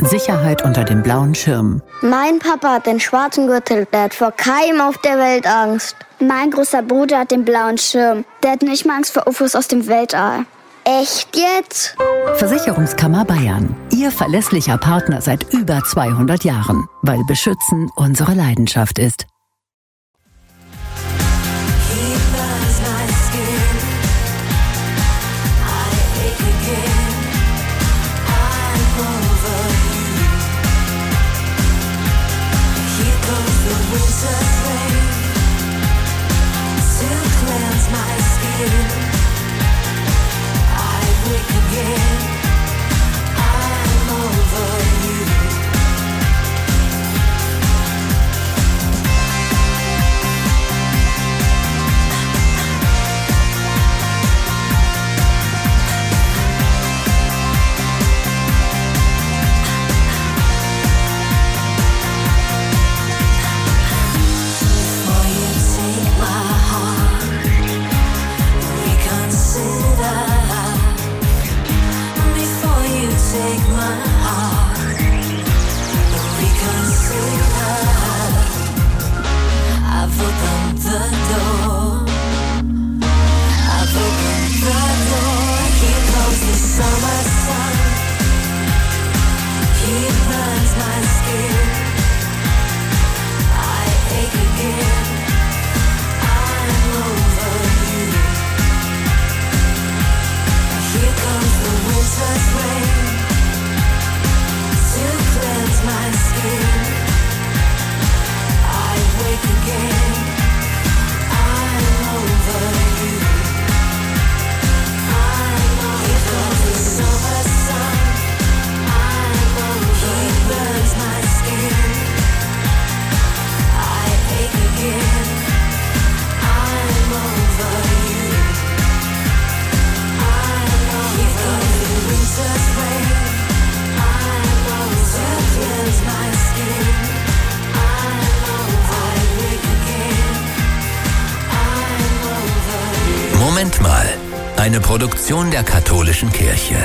Sicherheit unter dem blauen Schirm. Mein Papa hat den schwarzen Gürtel, der hat vor keinem auf der Welt Angst. Mein großer Bruder hat den blauen Schirm, der hat nicht mal Angst vor UFOs aus dem Weltall. Echt jetzt? Versicherungskammer Bayern. Ihr verlässlicher Partner seit über 200 Jahren, weil Beschützen unsere Leidenschaft ist. Moment mal, eine Produktion der katholischen Kirche.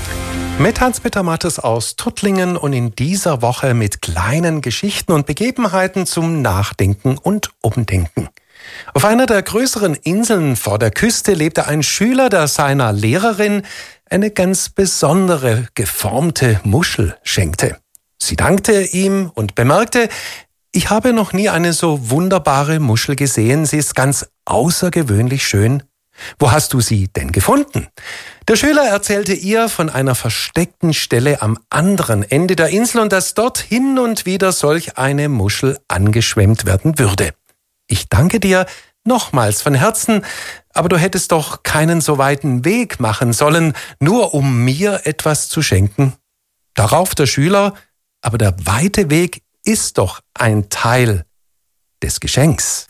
Mit Hans-Peter Mattes aus Tuttlingen und in dieser Woche mit kleinen Geschichten und Begebenheiten zum Nachdenken und Umdenken. Auf einer der größeren Inseln vor der Küste lebte ein Schüler, der seiner Lehrerin eine ganz besondere geformte Muschel schenkte. Sie dankte ihm und bemerkte: Ich habe noch nie eine so wunderbare Muschel gesehen, sie ist ganz außergewöhnlich schön. Wo hast du sie denn gefunden? Der Schüler erzählte ihr von einer versteckten Stelle am anderen Ende der Insel und dass dort hin und wieder solch eine Muschel angeschwemmt werden würde. Ich danke dir nochmals von Herzen, aber du hättest doch keinen so weiten Weg machen sollen, nur um mir etwas zu schenken. Darauf der Schüler: Aber der weite Weg ist doch ein Teil des Geschenks.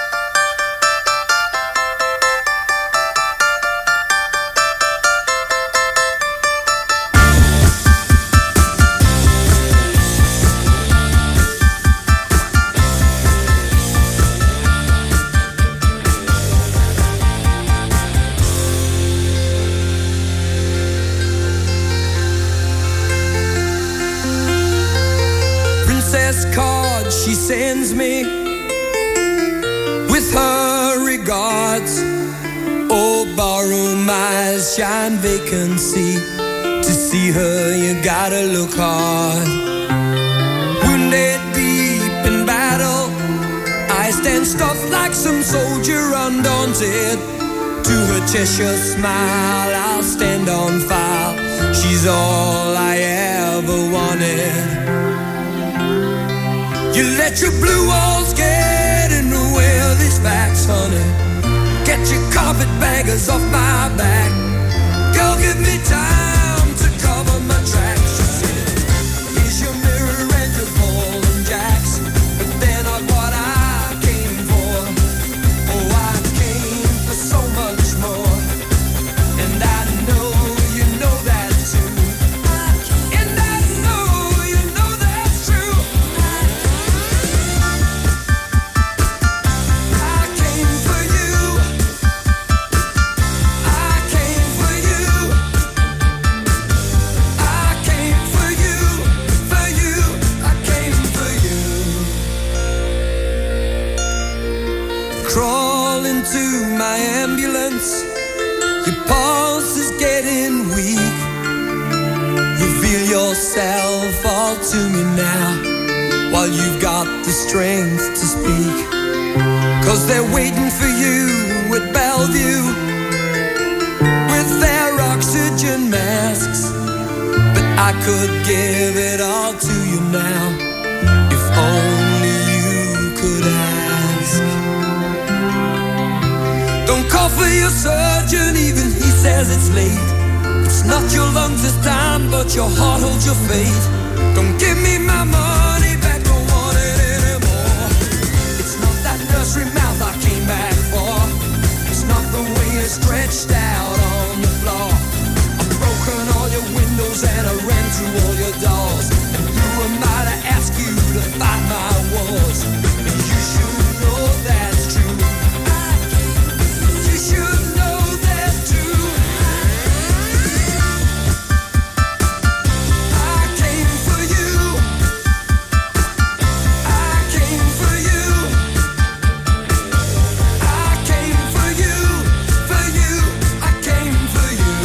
Card she sends me with her regards. Oh, borrow my shine vacancy. To see her you gotta look hard. Wounded deep in battle, I stand stuffed like some soldier undaunted. To her Cheshire smile I'll stand on file. She's all I ever wanted. You let your blue walls get in the way of these facts, honey. Get your carpetbaggers off my back. Girl, give me time to cover my tracks. She said, here's your mirror and your ball and jacks. But they're not what I came for. Oh, I came for so much more. And I know you know that too. And I know you know that's true. I came for you. tense, your pulse is getting weak. Reveal yourself all to me now, while you've got the strength to speak. 'Cause they're waiting for you at Bellevue with their oxygen masks. But I could give it all to you now, if only you could ask. Don't call for your surgeon, even he says it's late. It's not your lungs this time, but your heart holds your fate. Don't give me my money back, don't want it anymore. It's not that nursery mouth I came back for. It's not the way you're stretched out on the floor. I've broken all your windows and I ran through all your doors. And who am I to ask you to fight my wars? And you should know that's true. You should know that's true. I came for you. I came for you. I came for you. For you. I came for you.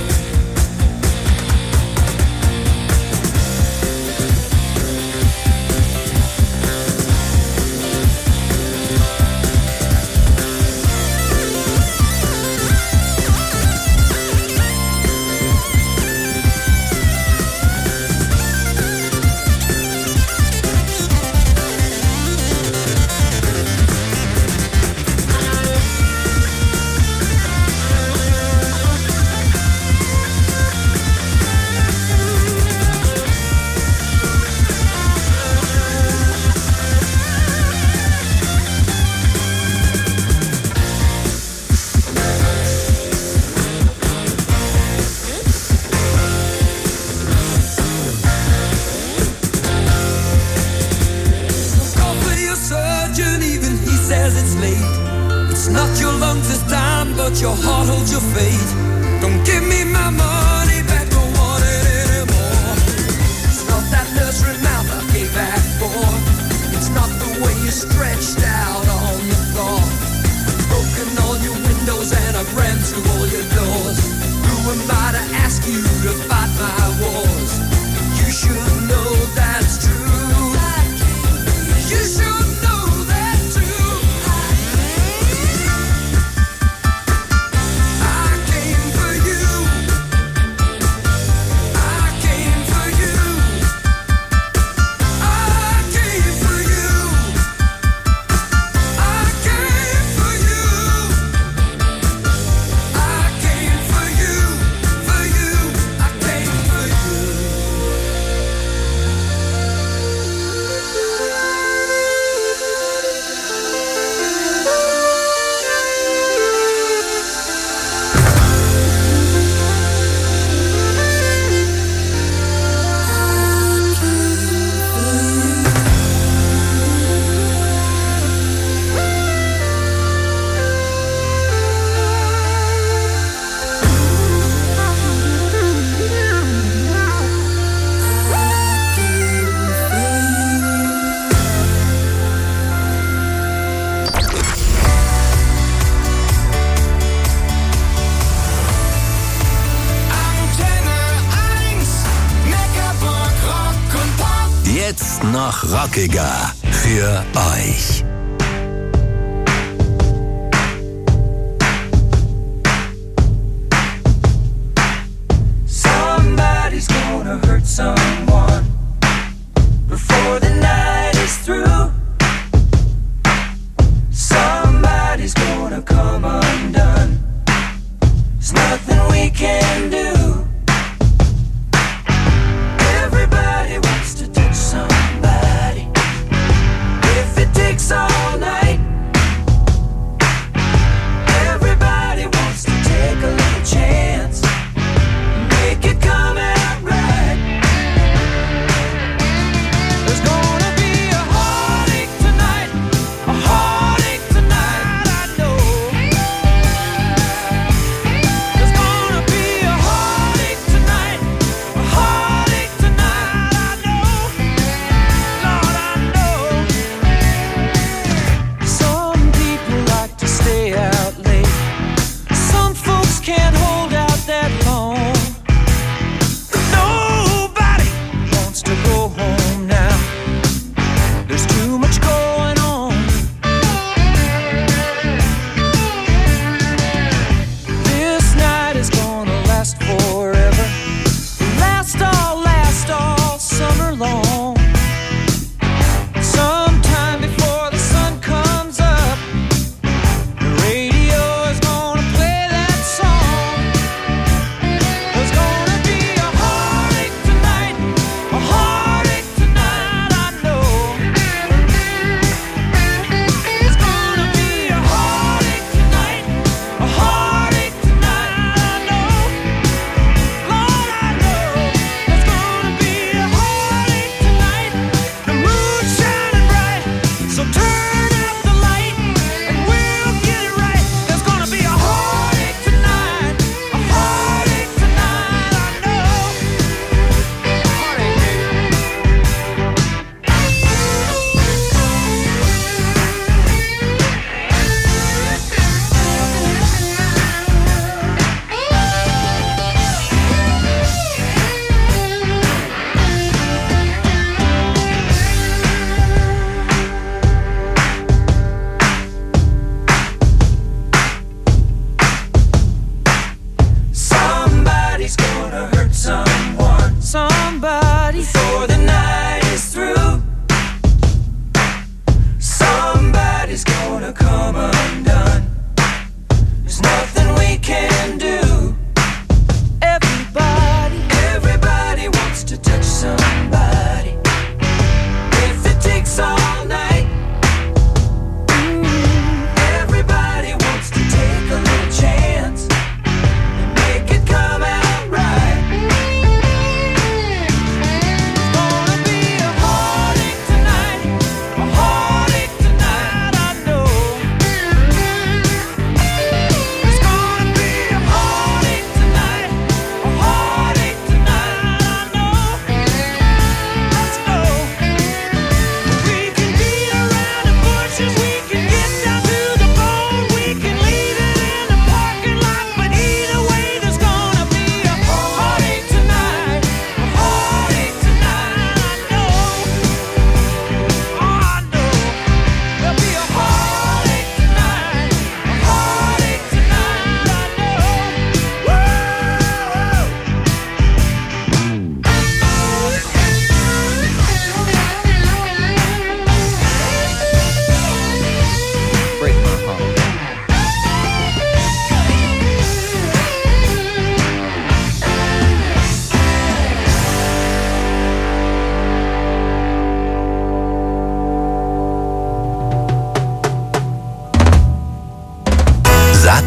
Call for your surgeon, even he says it's late. It's not your lungs this time, but your heart holds your fate. Don't give me my money back, don't want it anymore. It's not that nursery mouth I gave back for. It's not the way you stretched out on the floor. I've broken all your windows and I've ran through all your doors. Who am I to ask you to fight my wars? You should know that's true. You should know that's true. I came for you. I came for you. I came for you. I came for you. I came for you. For you. I came for you. Jetzt noch rockiger für euch. Somebody's gonna hurt someone before the night is through. Somebody's gonna come undone. There's nothing we can do. Everybody wants to touch somebody. If it takes all night. Everybody wants to take a little chance. Make it come out right.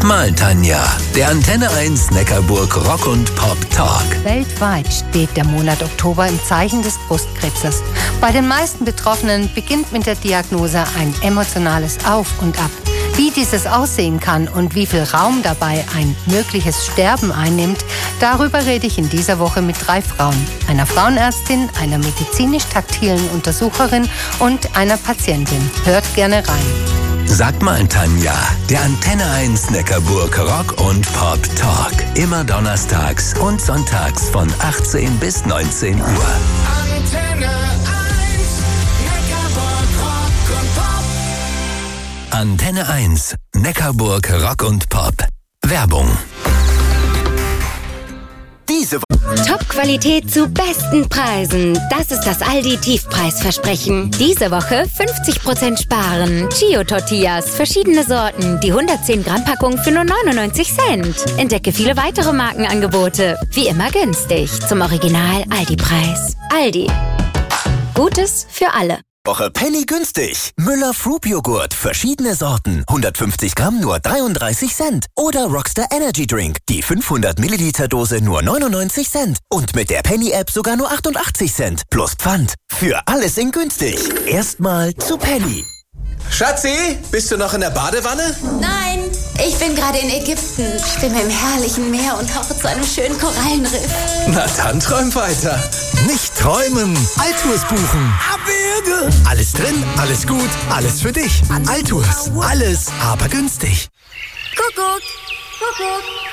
mal, Tanja. Der Antenne 1 Neckarburg Rock und Pop Talk. Weltweit steht der Monat Oktober im Zeichen des Brustkrebses. Bei den meisten Betroffenen beginnt mit der Diagnose ein emotionales Auf und Ab. Wie dieses aussehen kann und wie viel Raum dabei ein mögliches Sterben einnimmt, darüber rede ich in dieser Woche mit 3 Frauen. Einer Frauenärztin, einer medizinisch-taktilen Untersucherin und einer Patientin. Hört gerne rein. Sag mal, Tanja. Der Antenne 1 Neckarburg Rock und Pop Talk. Immer donnerstags und sonntags von 18 bis 19 Uhr. Antenne 1, Neckarburg Rock und Pop. Antenne 1 Neckarburg Rock und Pop. Werbung. Top-Qualität zu besten Preisen. Das ist das Aldi-Tiefpreisversprechen. Diese Woche 50% sparen. Chio-Tortillas, verschiedene Sorten. Die 110-Gramm-Packung für nur 99 Cent. Entdecke viele weitere Markenangebote. Wie immer günstig. Zum Original Aldi-Preis. Aldi. Gutes für alle. Woche Penny günstig. Müller Fruit-Joghurt, verschiedene Sorten, 150 Gramm nur 33 Cent. Oder Rockstar Energy Drink, die 500 Milliliter Dose nur 99 Cent. Und mit der Penny-App sogar nur 88 Cent. Plus Pfand. Für alles in günstig. Erstmal zu Penny. Schatzi, bist du noch in der Badewanne? Nein, ich bin gerade in Ägypten, schwimme im herrlichen Meer und tauche zu einem schönen Korallenriff. Na dann träum weiter. Nicht träumen, Altours buchen. Abwürge. Alles drin, alles gut, alles für dich. Altours, alles, aber günstig. Kuckuck, Kuckuck.